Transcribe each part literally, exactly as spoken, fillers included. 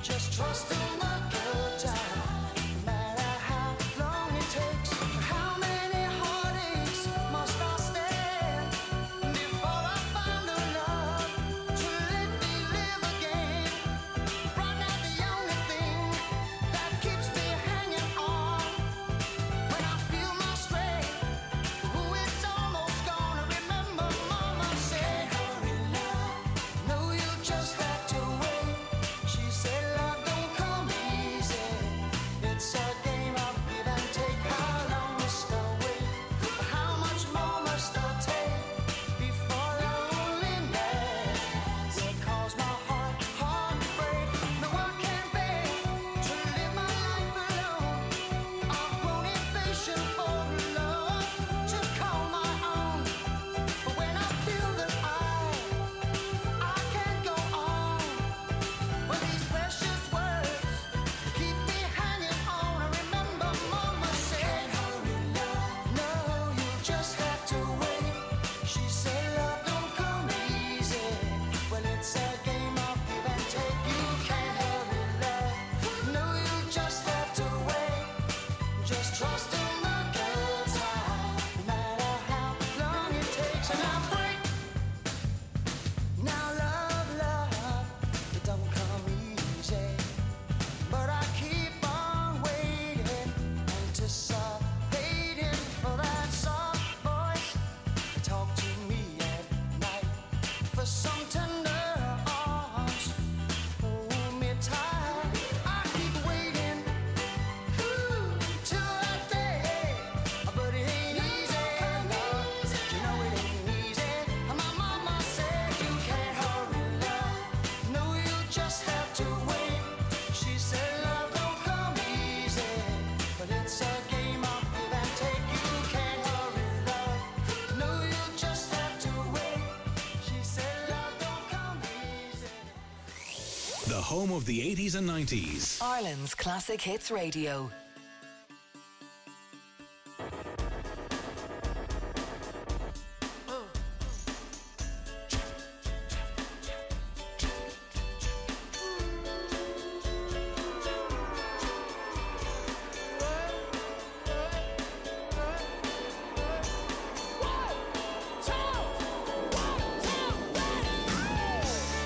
Home of the eighties and nineties. Ireland's Classic Hits Radio.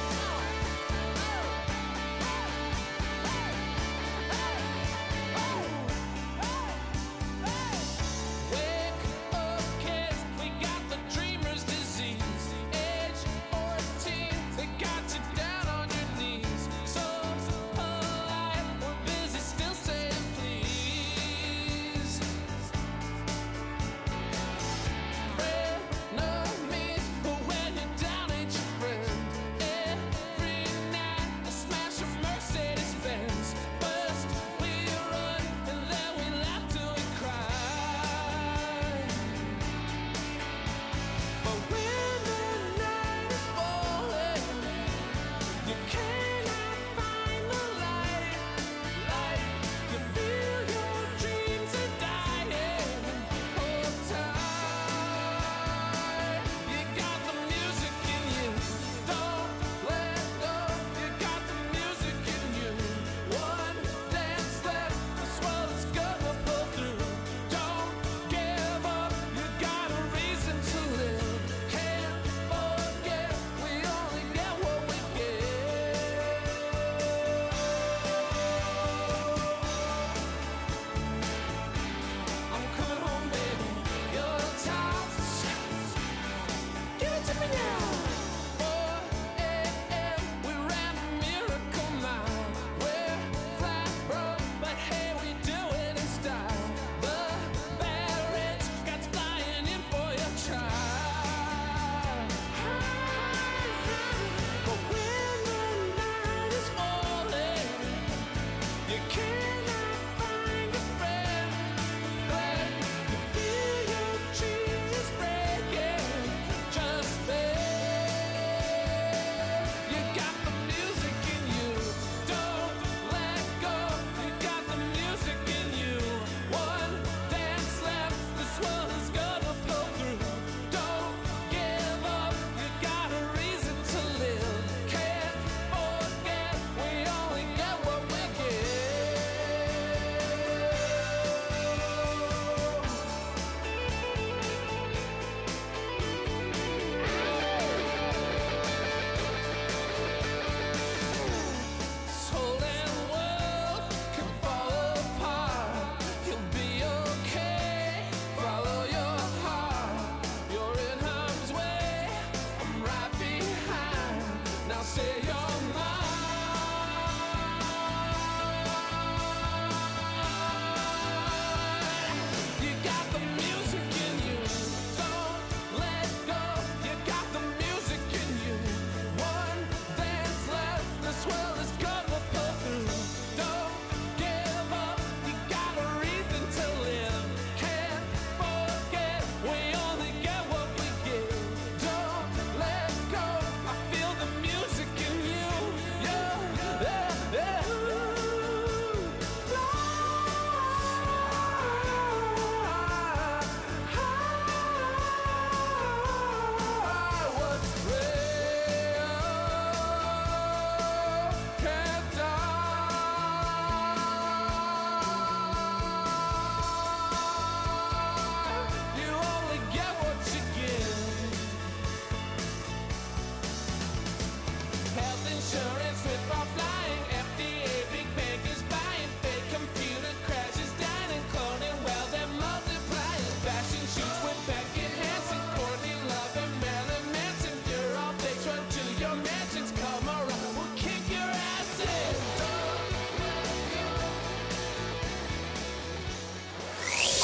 Oh!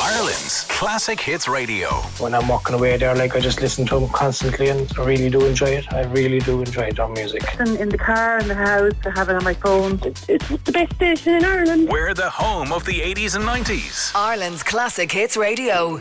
Ireland's Classic Hits Radio. When I'm walking away there, like, I just listen to them constantly and I really do enjoy it. I really do enjoy their music. In, in the car, in the house, I have it on my phone. It's, it's the best station in Ireland. We're the home of the eighties and nineties. Ireland's Classic Hits Radio.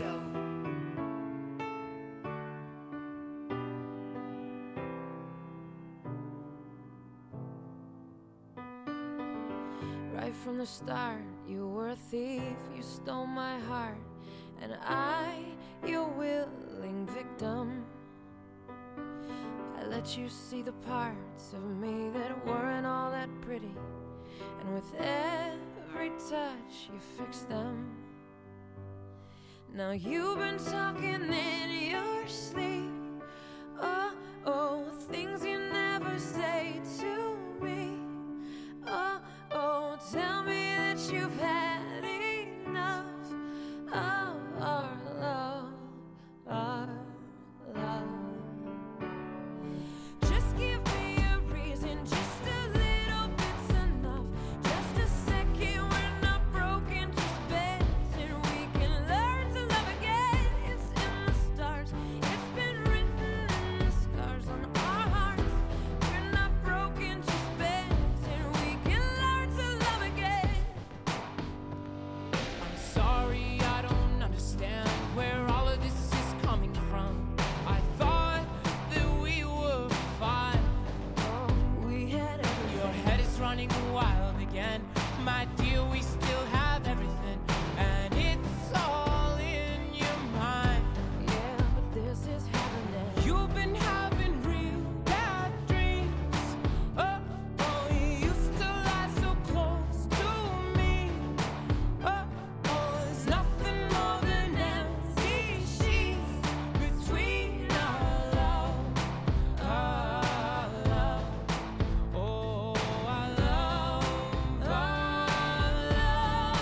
Right from the start, you were a thief, you stole my heart, and I, your willing victim. I let you see the parts of me that weren't all that pretty, and with every touch you fixed them. Now you've been talking in your sleep, oh, oh, things you never say to me. Oh, oh, tell me that you've had enough of our love, our love. Just give me a reason, just a little bit's enough. Just a second, we're not broken, just bends, and we can learn to love again. It's in the stars, it's been written in the scars on our hearts. We're not broken, just bends, and we can learn to love again. I'm sorry, I don't understand where all of this is coming from. I thought that we were fine. Oh, we had everything. Your head is running wild again. My dear, we still have everything, and it's all in your mind. Yeah, but this is happening. You've been having real bad dreams. Oh, oh, you used to lie so close to me. Oh, oh, there's nothing more than empty sheets between our love, our love. Oh, our love, our love.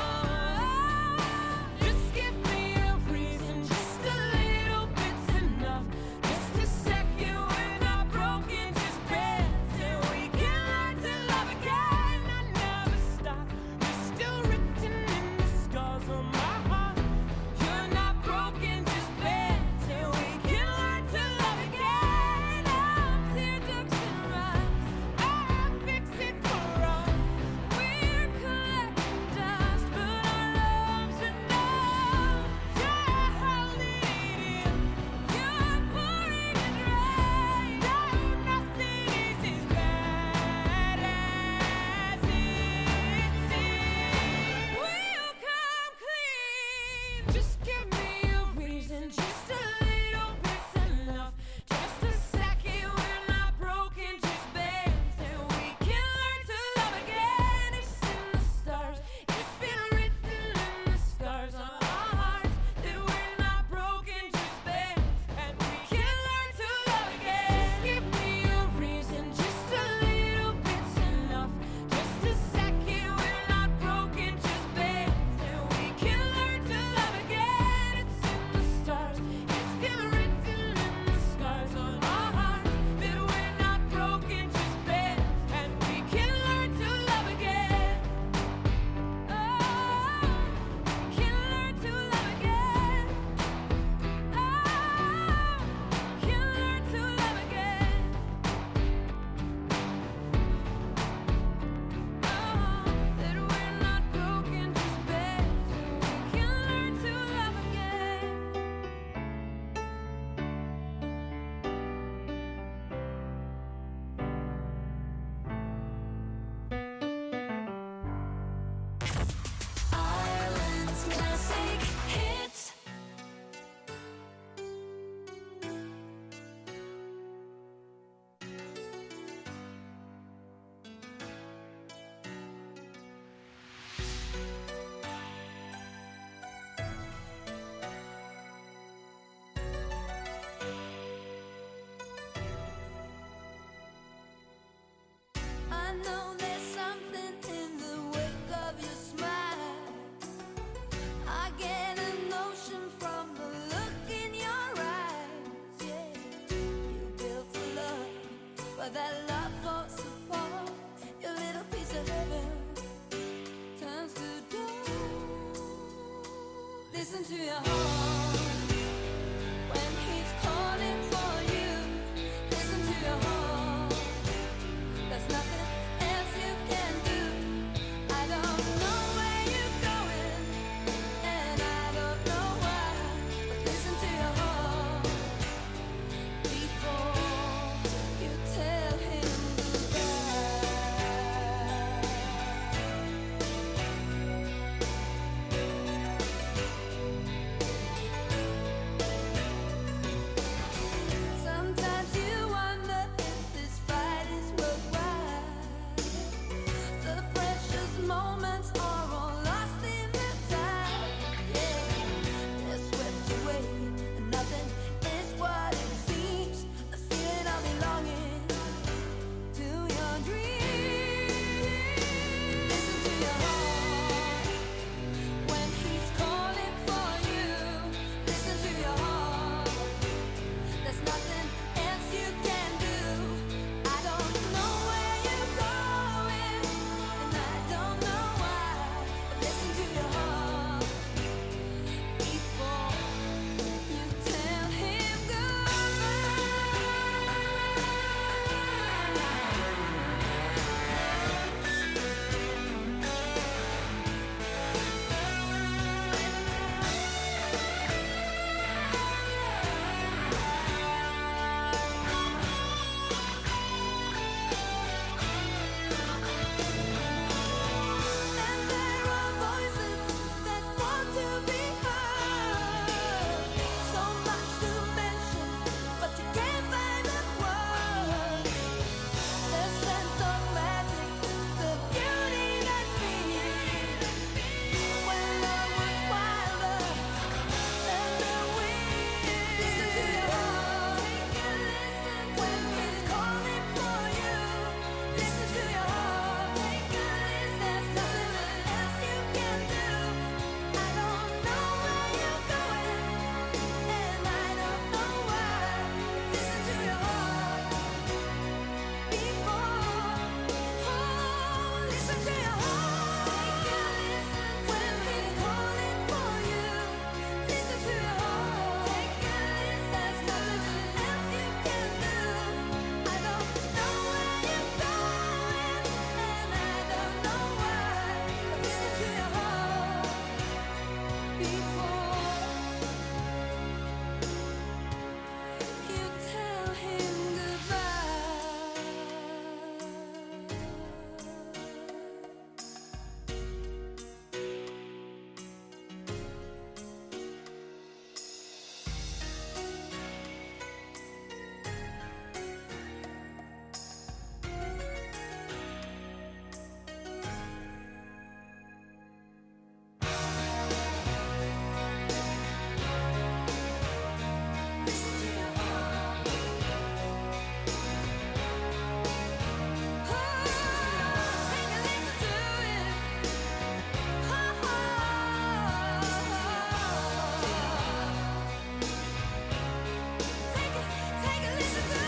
to your heart when he's calling for you. Listen to your heart. There's nothing else you can do. I don't know where you're going, and I don't know why. But listen to your heart before you tell him sometimes you wonder if this fight is worthwhile. The precious moments are all lost in the tide. Yeah, they're swept away, and nothing is what it seems. The feeling of belonging to your dreams. Listen to your heart when he's calling for you. Listen to your heart. There's nothing else you can do. I don't know where you're going, and I don't know why. But listen to your heart before you tell him And there are voices that want to be heard. So much to mention, but you can't find the words. The scent of magic, the beauty that's been. When love was wilder than the wind. Listen to your heart. Take a listen when he's calling for you. Listen to your heart. Take a listen. There's nothing else you can do. I don't know where you're going, and I don't know why. Listen to your heart before. Oh, listen to your heart. Take a listen when he's calling for you. Listen to your heart. Take a listen. There's nothing else you can do. I don't know where you're going, and I don't know why. But listen to your heart before you tell him goodbye. Listen to your heart. Oh, take a listen to it. Oh, take a take a listen to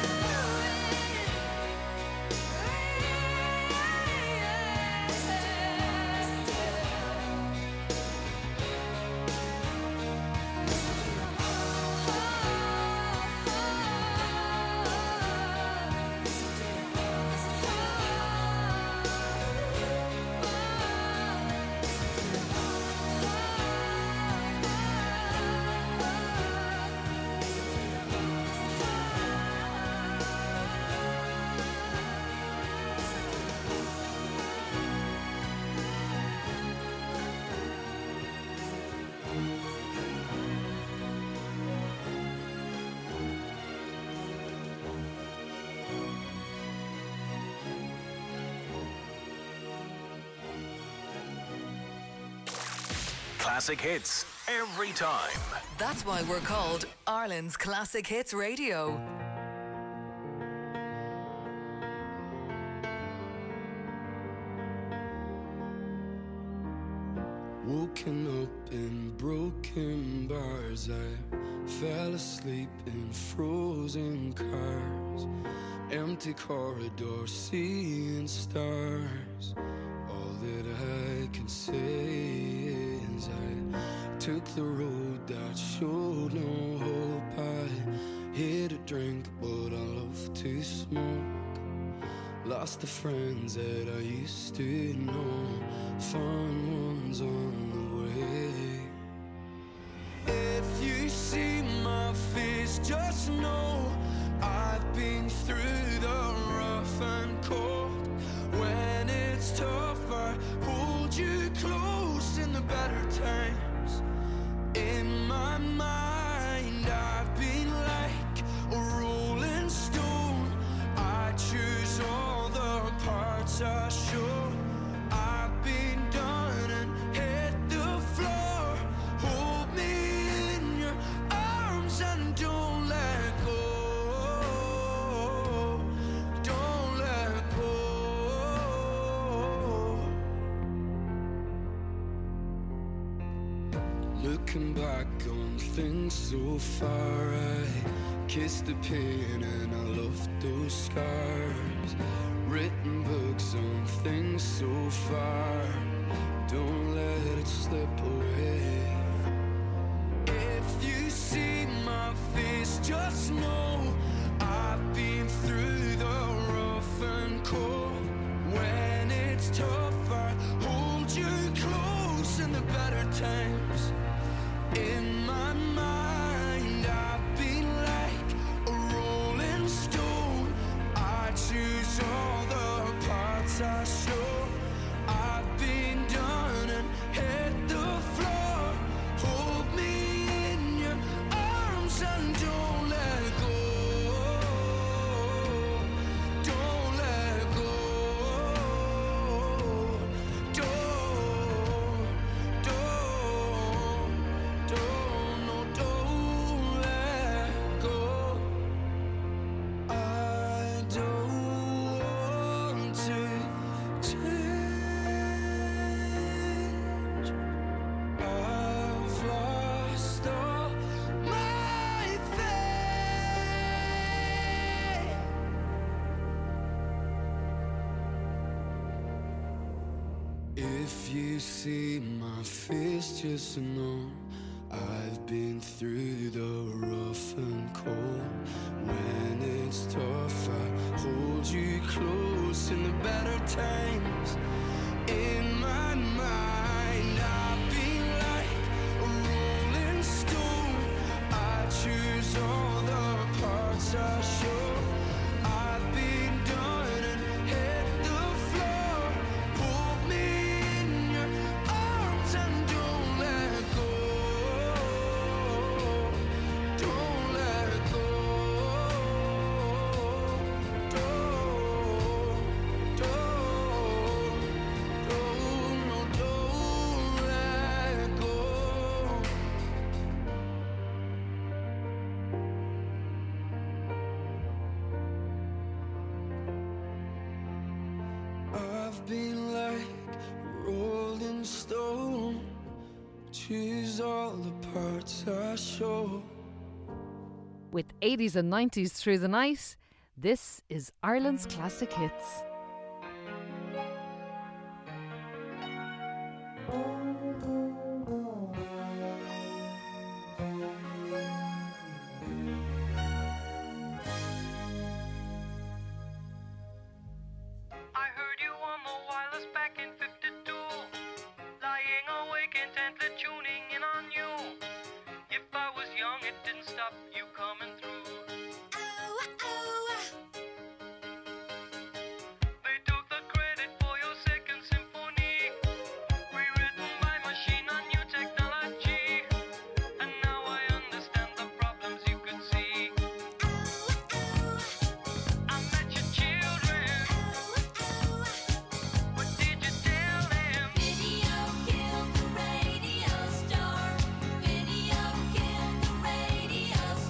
Classic hits every time. That's why we're called Ireland's Classic Hits Radio. Woken up in broken bars, I fell asleep in frozen cars, empty corridors, seeing stars. All that I can say is I took the road that showed no hope. I hate to drink, but I love to smoke. Lost the friends that I used to know. Fun ones on the way. If you see my face, just know I've been through the rough and cold. When it's tough, I hold you close in the better times. In my mind, I've been like a rolling stone. I choose all the parts I show. I've been done and hit the floor. Hold me in your arms and don't let go. Don't let go. Looking back on things so far, I kissed the pain and I loved those scars. Written books on things so far, don't let it slip away. If you see my face, just know I've been through the rough and cold. When it's tough, I hold you close in the better times. In my mind, I've been like a rolling stone. I choose all the parts I show. I've been done and hit the floor. Hold me in your arms and don't let go. Don't let go. Don't, don't, don't, no, don't let go. I don't want to change. I've lost all my faith. If you see my face, just know I've been through the rough and cold. When it's tough, I hold you close in the better times. In my mind, I've been like a rolling stone. I choose all the parts I show. I've been done and hit the floor. Hold me in your arms and don't let go. Don't let go. Don't, don't, don't, no, don't let go. I've been like a rolling stone. Choose all the parts I show. With eighties and nineties through the night, this is Ireland's Classic Hits. I heard you on the wireless back in fifty-two, lying awake intently tuning in on you. If I was young, it didn't stop you coming through. They took the credit for your second symphony, rewritten by machine on new technology. And now I understand the problems you could see. I met your children. What did you tell them? Video killed the radio star. Video killed the radio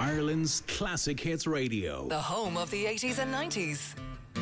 Ireland's Classic Hits Radio. The home of the eighties and nineties.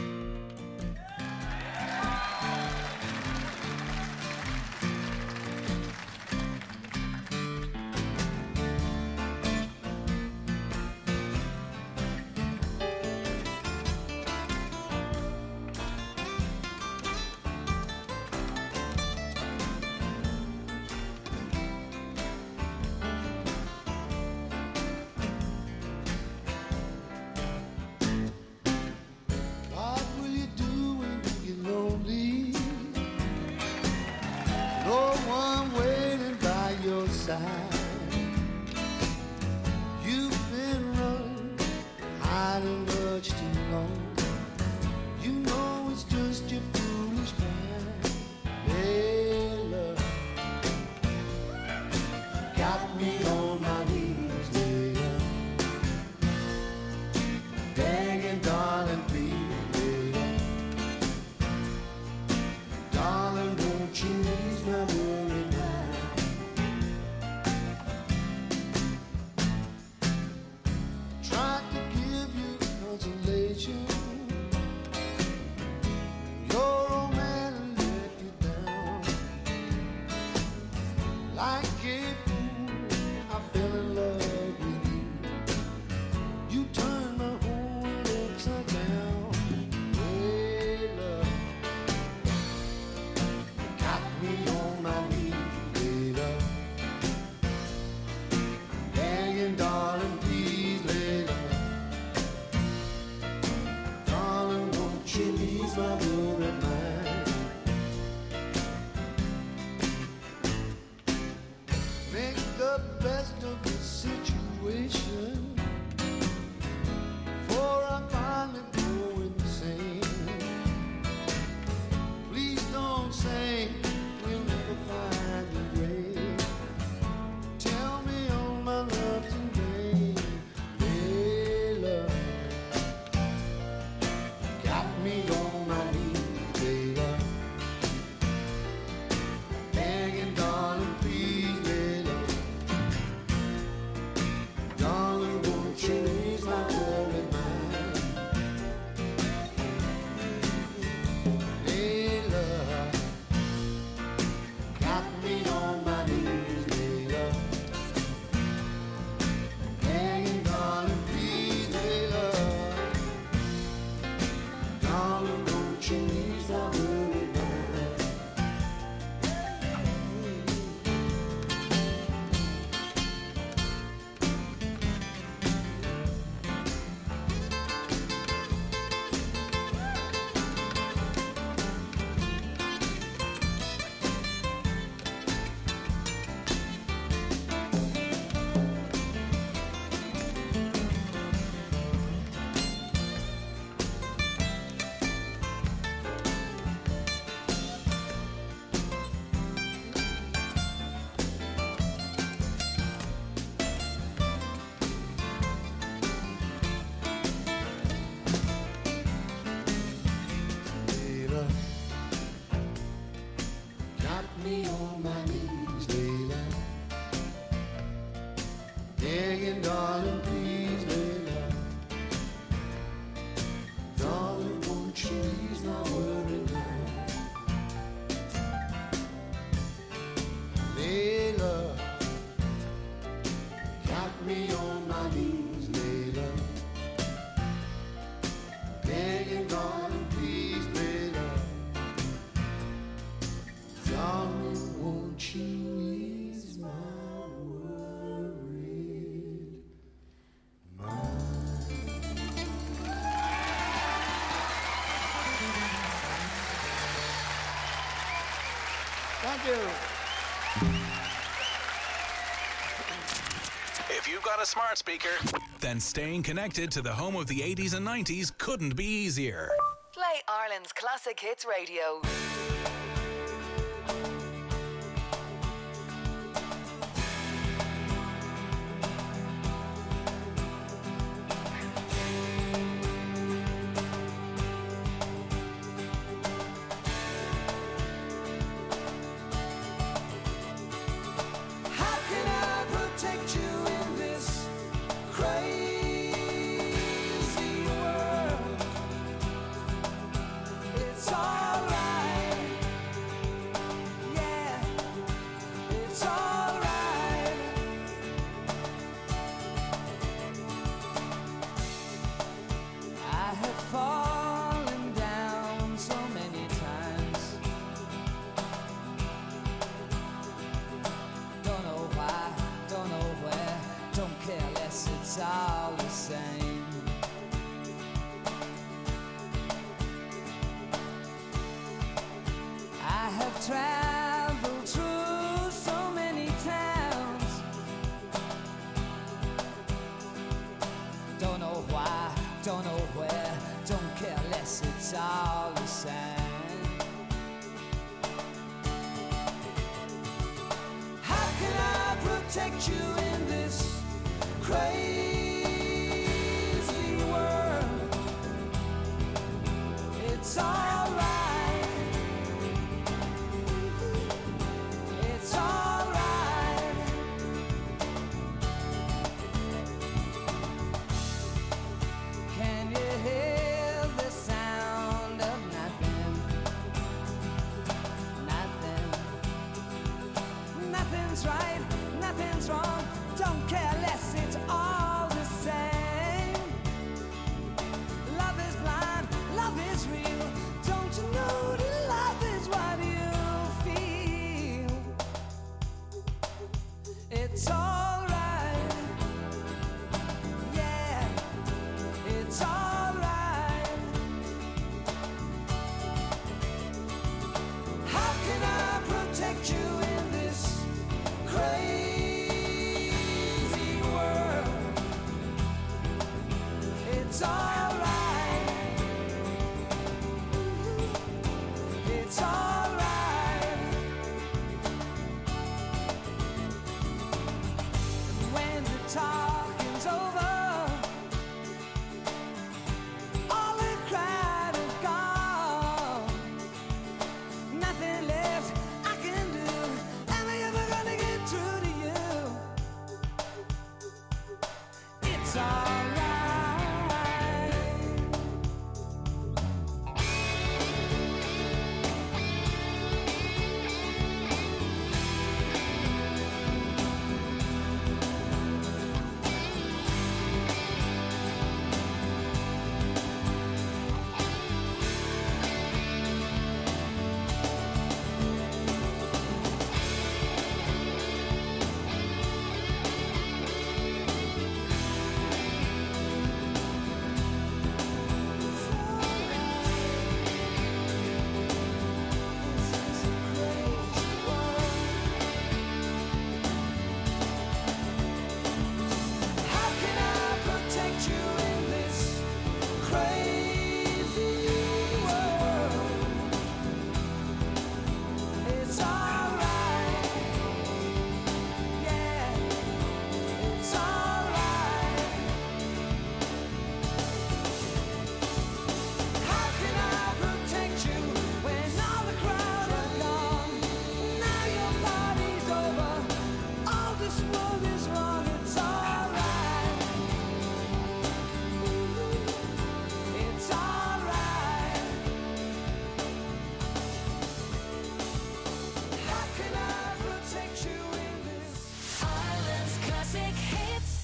Thank you. If you've got a smart speaker, then staying connected to the home of the eighties and nineties couldn't be easier. Play Ireland's Classic Hits Radio. How can I protect you in this crazy have traveled through so many towns. Don't know why, don't know where, don't care less, it's all the same. How can I protect you in this crazy world? It's alright, it's alright. Can you hear the sound of nothing? Nothing. Nothing's right, nothing's wrong. Don't care less, it's all the same. Love is blind, love is real. Don't you know that love is what you feel? It's alright, yeah, it's alright. How can I protect you in this crazy world? It's alright, it's alright. When the talking's over, all the crowd is gone. Nothing left I can do. Am I ever gonna get through to you? It's alright. How can I protect you in this crazy world? It's alright, yeah, it's alright. How can I protect you when all the crowd are gone? Now your party's over, all this world is wrong. It's alright, it's alright. How can I protect you in this? Ireland's classic hits.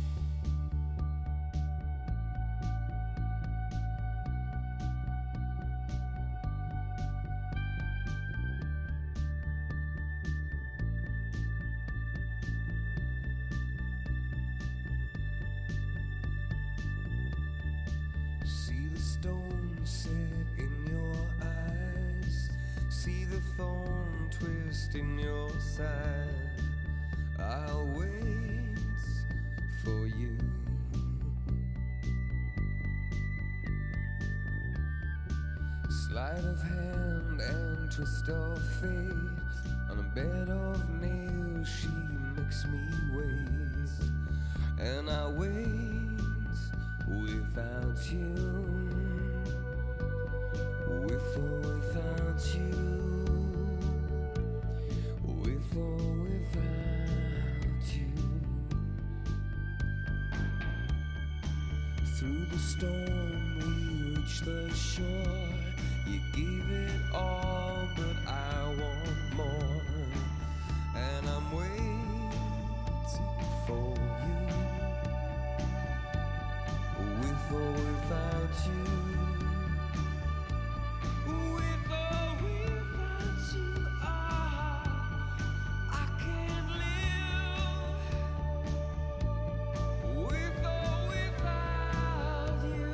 See the stone set in your eyes. See the thorn twist in your side. I'll wait for you. Sleight of hand and twist of fate. On a bed of nails she makes me wait. And I wait without you. With or without you. With or without you. Through the storm we reach the shore. You gave it all, but I want more. And I'm waiting for you. With or without you. With or without you, ah, I can't live. With or without you.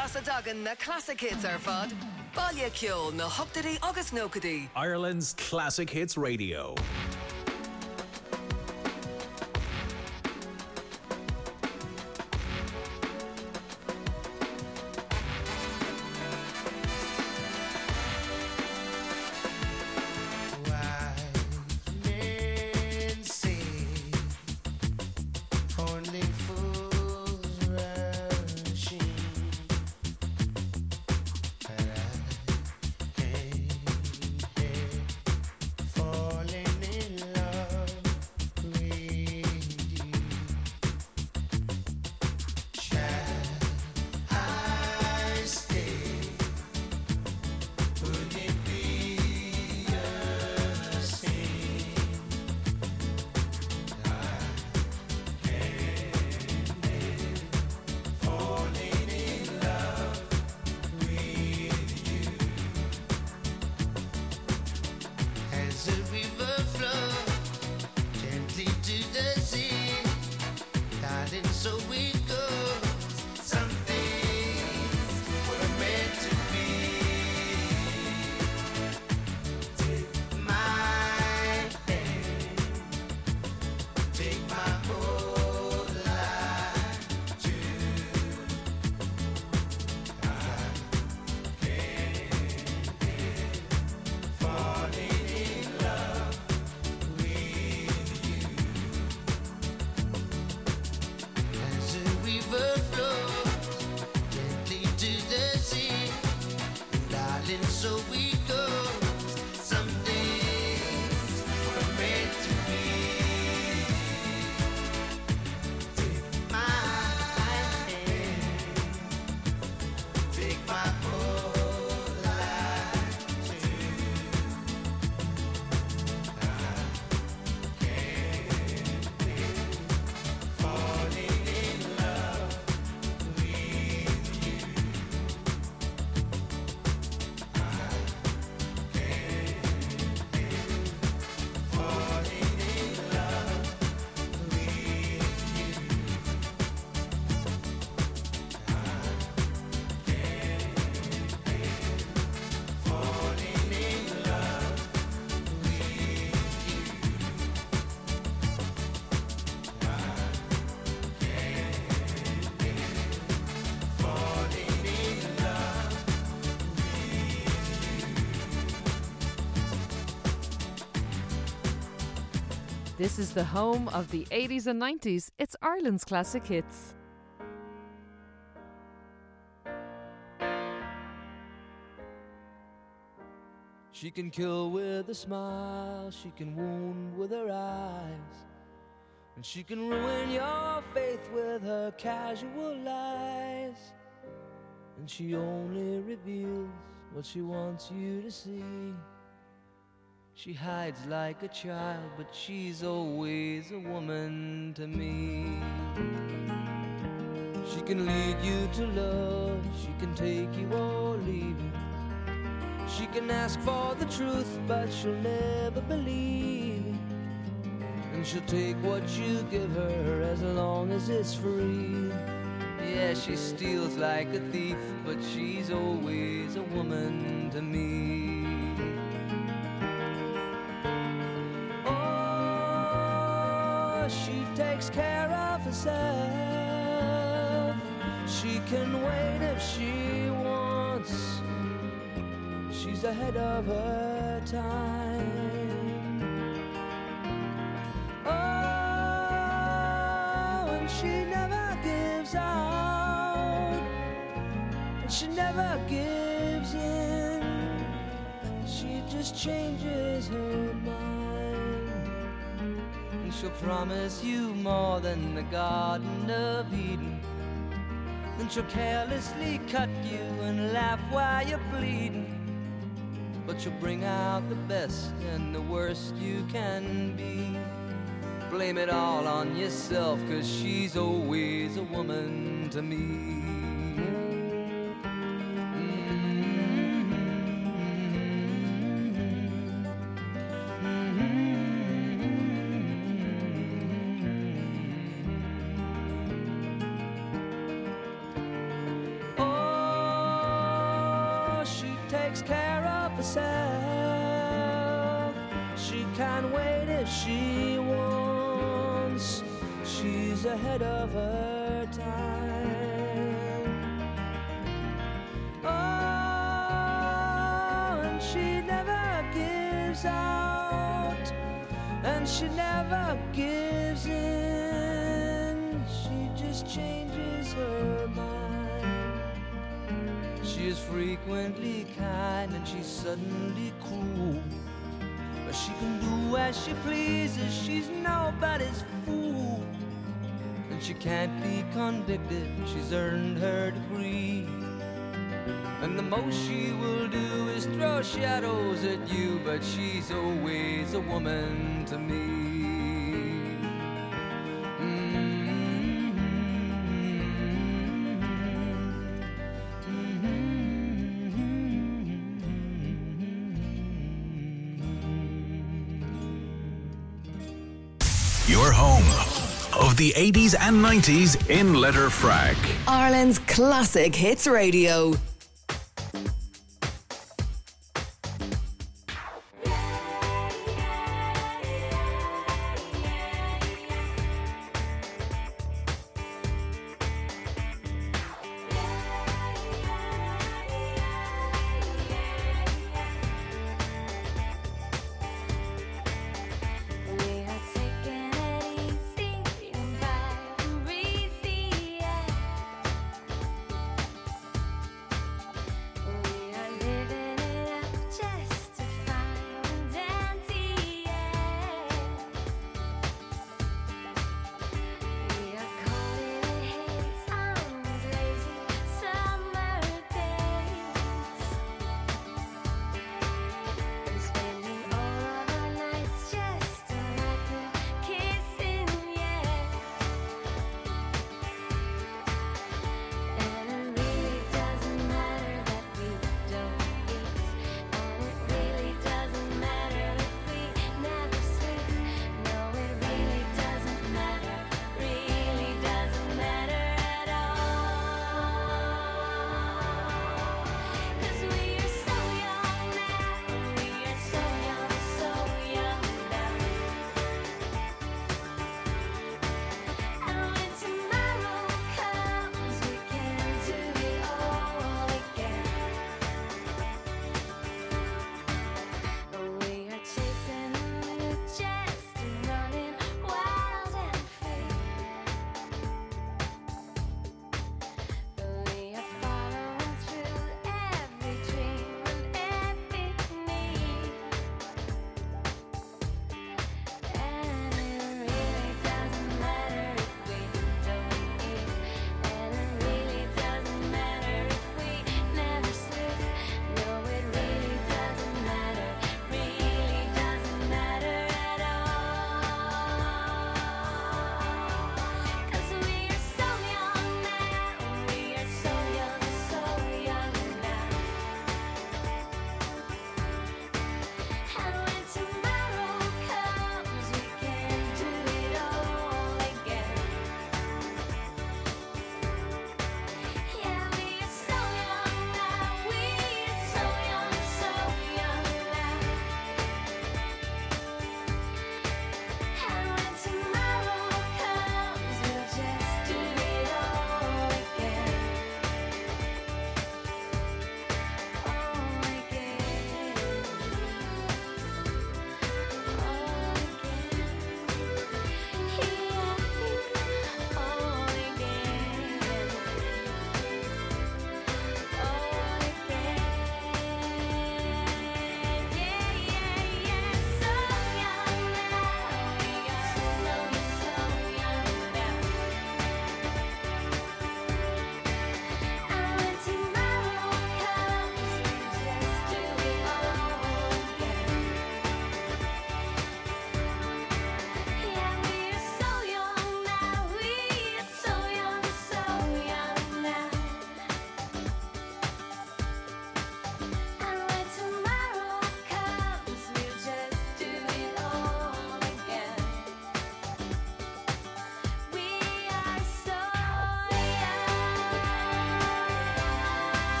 Bás a dagan na classic hits ar fad. Baile ceol na hoctadaí agus nócadaí. Ireland's Classic Hits Radio. This is the home of the eighties and nineties. It's Ireland's Classic Hits. She can kill with a smile, she can wound with her eyes, and she can ruin your faith with her casual lies. And she only reveals what she wants you to see. She hides like a child, but she's always a woman to me. She can lead you to love, she can take you or leave you. She can ask for the truth, but she'll never believe. And she'll take what you give her as long as it's free. Yeah, she steals like a thief, but she's always a woman to me. She takes care of herself. She can wait if she wants. She's ahead of her time. Oh, and she never gives out, and she never gives in. She just changes her mind. She'll promise you more than the Garden of Eden. Then she'll carelessly cut you and laugh while you're bleeding. But she'll bring out the best and the worst you can be. Blame it all on yourself, 'cause she's always a woman to me. Oh, herself. She can wait if she wants. She's ahead of her time. Oh, and she never gives out, and she never gives in. She just changes her mind. She is frequently kind and she's suddenly cruel, but she can do as she pleases. She's nobody's fool, and she can't be convicted. She's earned her degree, and the most she will do is throw shadows at you, but she's always a woman to me. Your home of the eighties and nineties in Letterfrack. Ireland's classic hits radio.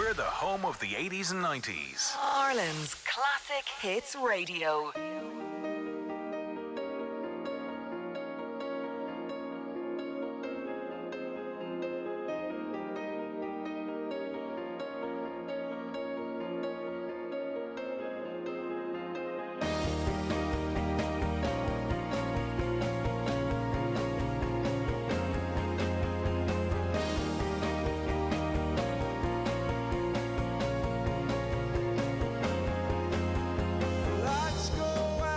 We're the home of the eighties and nineties. Ireland's Classic Hits Radio. Lights go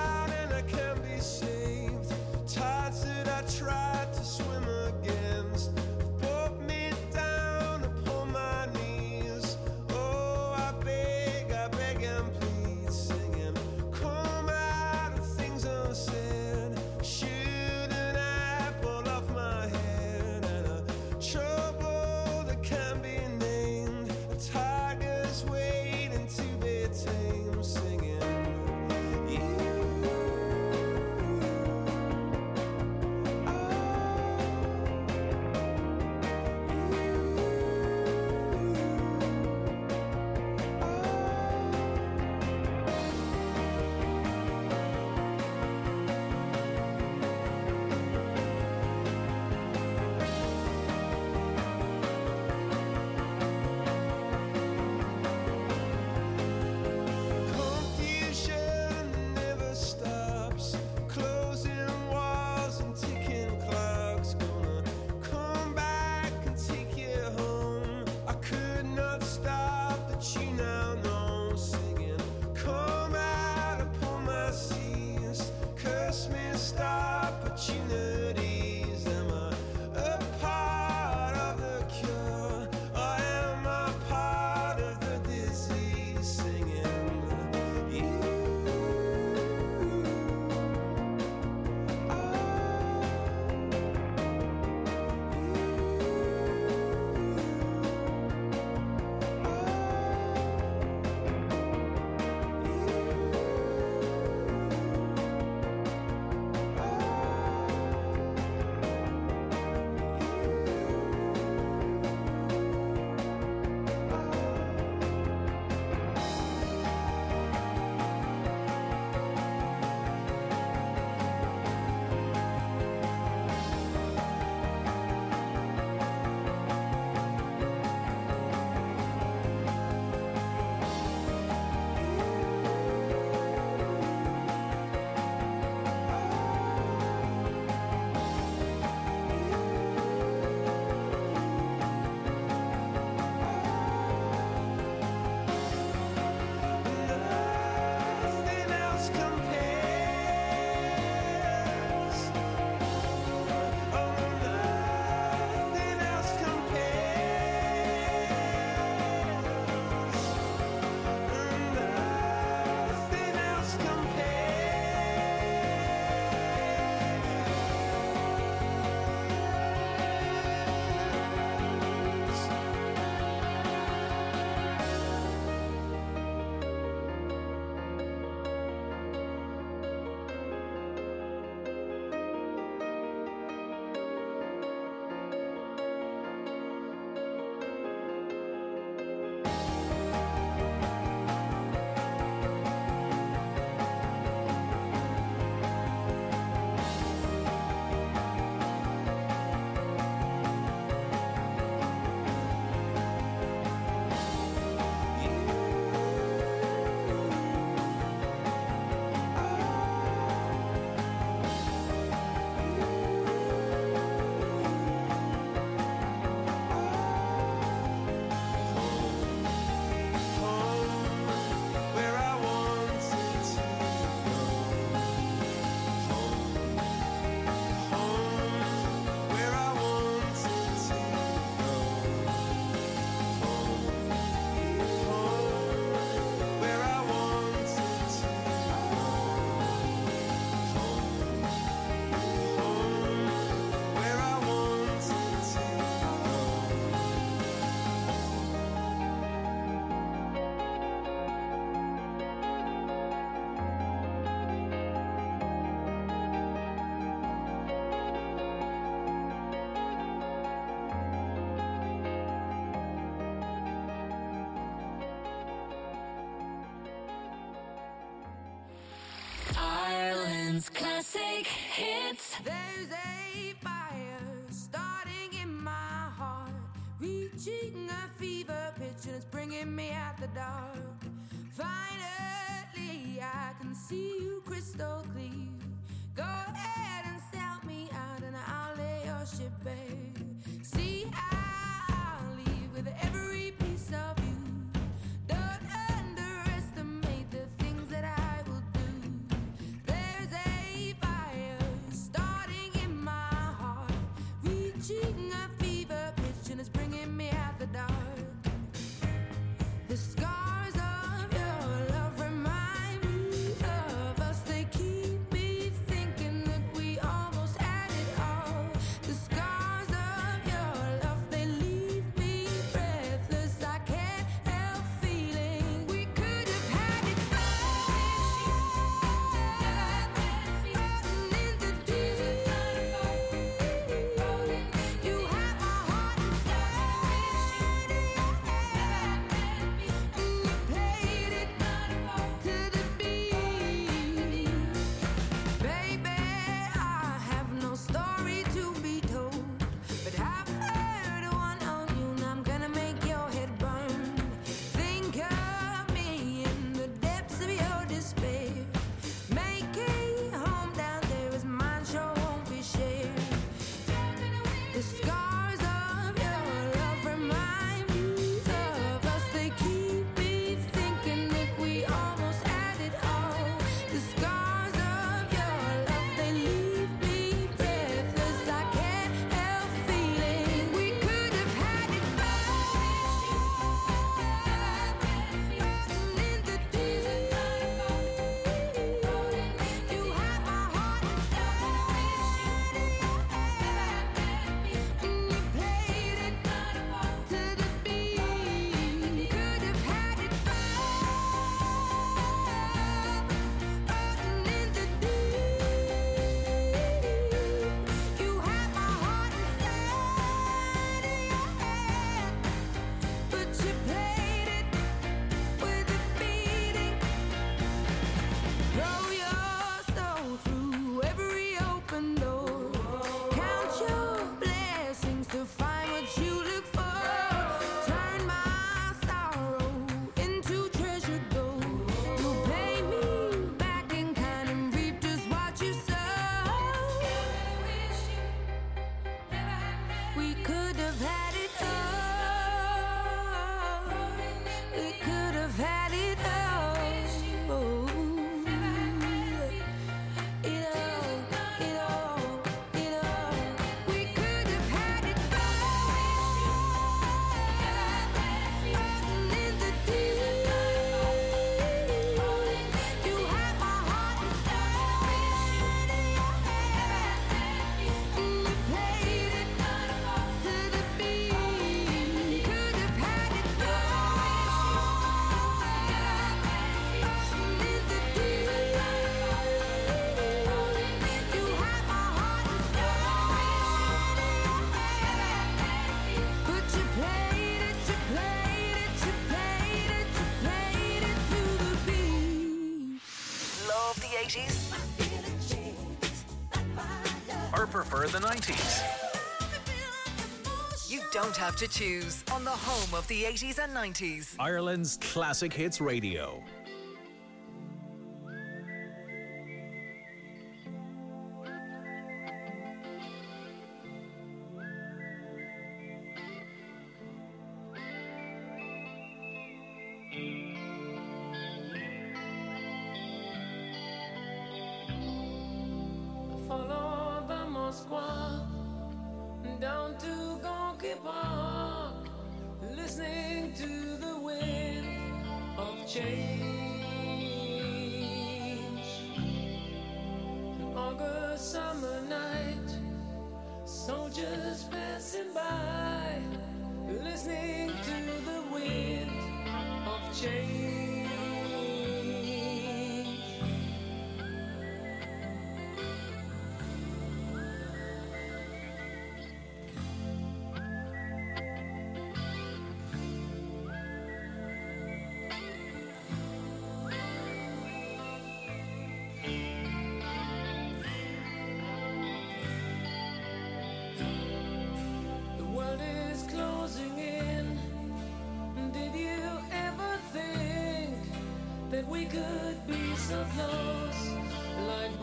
Ireland's classic hits. There's a fire starting in my heart, reaching a fever pitch, and it's bringing me out the dark. Finally, I can see you crystal clear. Go ahead and sell me out, and I'll lay your ship bare. See, I'll leave with every piece of you. Don't underestimate the things that I will do. There's a fire starting in my heart, reaching a fever pitch, and it's bringing me out the dark. The scars of your love remind me of us. They keep me thinking that we almost had it all. The scars of your love, they leave me breathless. I can't help feeling we could have had it all. Rotten in the deep. You have my heart inside of your hand, and you played it to the beat. Baby, I have no story to be told, but I've heard one on you, and I'm gonna make your head burn. Think of me in the depths of your despair. Make a home down there, as mine sure won't be shared. The scars of your love remind me of us. They keep me thinking that we almost had it all. The scars of your love, they leave me breathless. I can't help feeling we could have had it all. Rotten in the deep. You have my heart inside of your hand, and you played it to the beat. Could have had it all. Rotten in the deep. You have my heart inside of your hand, but you played it with a beating. Throw your soul through every open door. Count your blessings to find what you look for. Turn my sorrow into treasure gold. You pay me back in kind and reap just what you sow. We could have had it all. We could have had it all. It all, it all, it all. We could have had it all. Rotten in the deep. You have my heart inside of your hand, and you played it to the beat. Could have had it all. Rotten in the deep. You have my heart inside of your hand, but you played it, you played it, you played it, you played it to the beat. Love the eighties? Or prefer the nineties? You don't have to choose on the home of the eighties and nineties. Ireland's Classic Hits Radio. Follow the Moskwa down to Gonky Park, listening to the wind of change. August summer night, soldiers passing by, listening to the wind of change. we could be so close, like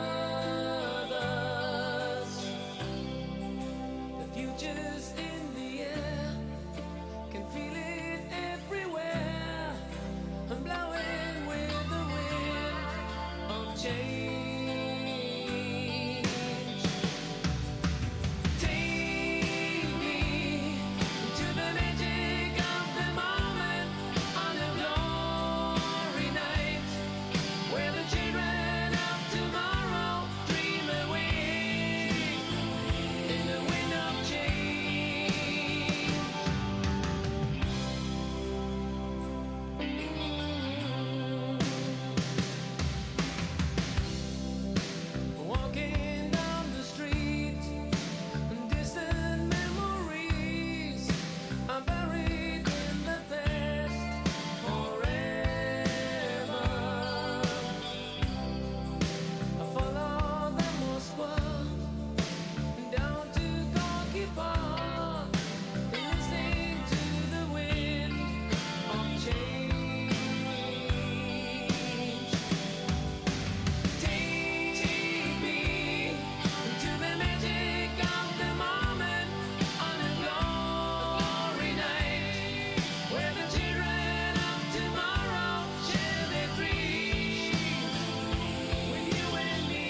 brothers. The future's in the air, can feel it everywhere. I'm blowing with the wind of change. Take me to the magic of the moment on a glory night, where the children of tomorrow dream away in the wind of change. Walking down the street, distant memories are buried in the past forever. I follow the Moskva down to Gorky Park, listening to the wind of change. Take me to the magic of the moment on a glory night, where the children of tomorrow share their dreams with you and me.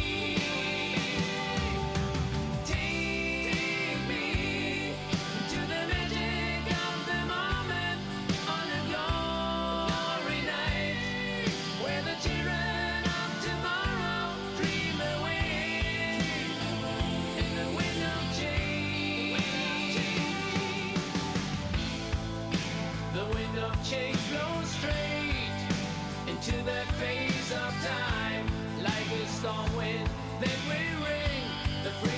Take me to the magic of the moment on a glory night, where the children of tomorrow dream away in the wind of change. The wind of change blows straight into that phase of time, like a storm wind that will ring the free